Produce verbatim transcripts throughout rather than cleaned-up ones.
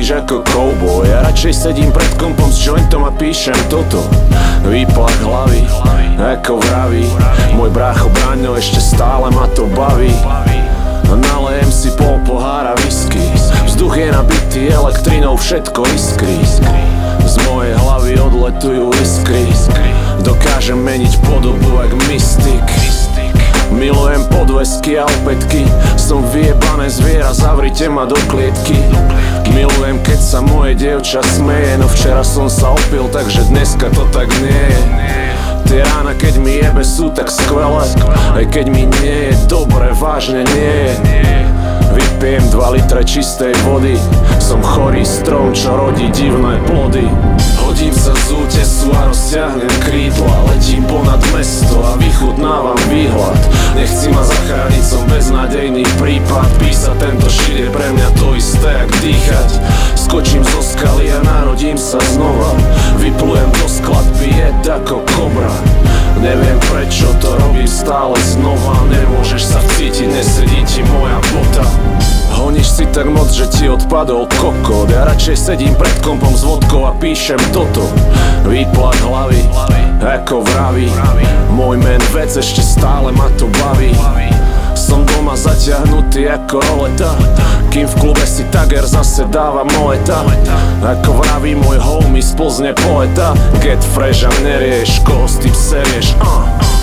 chodíš ako cowboy. Ja radšej sedím pred kompom s jointom a píšem toto. Výplach hlavy, ako vraví môj brácho Braňo, ešte stále ma to baví. Nalejem si pol pohára whisky. Vzduch je nabitý elektrinou, všetko iskrí. Z mojej hlavy odletujú iskry. Dokážem meniť podobu jak mystik. Milujem podvesky a opätky. Som vyjebané zviera, zavrite ma do klietky. Milujem, keď sa moje dievča smeje. No včera som sa opil, takže dneska to tak nie je. Tie rána, keď mi jebe, sú tak skvelé. Aj keď mi nie je dobre, vážne nie je. Vypijem dva litre čistej vody. Som chorý strom, čo rodí divné plody. Hodím sa z útesu a rozťahnem krídla. Letím ponad mesto a vychutnávam výhľad. Nechci ma zachrániť, som beznádejný prípad. Písať tento šit je pre mňa to isté, jak dýchať. Skočím zo skaly a narodím sa znova. Vyplujem do skladby jed ako kobra. Neviem prečo to robím stále znova. Nemôžeš sa vcítiť, nesedí ti moja bota. Honíš si tak moc, že ti odpadol kokot. Ja radšej sedím pred kompom s vodkou a píšem toto. Výplach hlavy, ako vraví môj men vec, ešte stále ma to baví. Som doma zaťahnutý ako roleta, kým v klube si Tager zase dáva moeta. Ako vraví môj homie z Plzne poeta, get fresh a nerieš, koho s tým serieš. uh.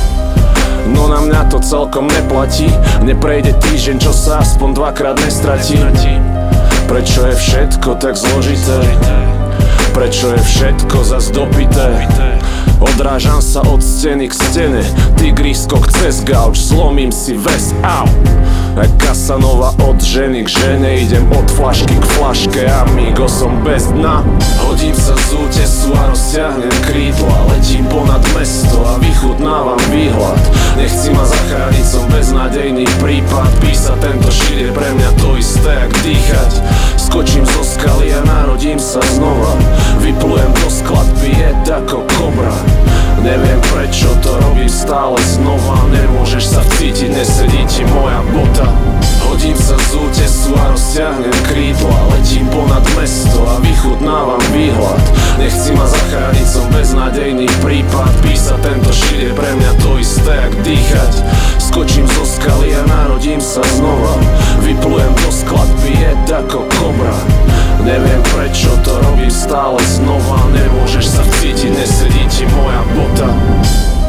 No na mňa to celkom neplatí. Neprejde týždeň, čo sa aspoň dvakrát nestratí. Prečo je všetko tak zložité? Prečo je všetko zas dopité? Odrážam sa od steny k stene, tigriskok cez gauč, zlomím si ves, au. A Casanova od ženy k žene, idem od flašky k flaške, amigo, som bez dna. Hodím sa z útesu a rozťahnem krídla. Letím ponad mesto a vychutnávam výhľad. Nechci ma zachrániť, som beznádejný prípad. Písať tento šit je pre mňa to isté, jak dýchať. Skočím zo skaly a narodím sa znova. Vyplujem do skladby jed ako kobra. Neviem prečo to robím stále znova. Nemôžeš sa vcítiť, nesedí ti moja bota. Hodím sa z útesu a rozťahnem krídla. Letím ponad mesto a vychutnávam výhľad. Nechci ma zachrániť, som beznádejný prípad. Písať tento šit je pre mňa to isté, jak dýchať. Skočím zo skaly a narodím sa znova. Vyplujem do skladby jed ako kobra. Neviem prečo to robím stále znova. Nemôžeš sa vcítiť, nesedí ti moja bota.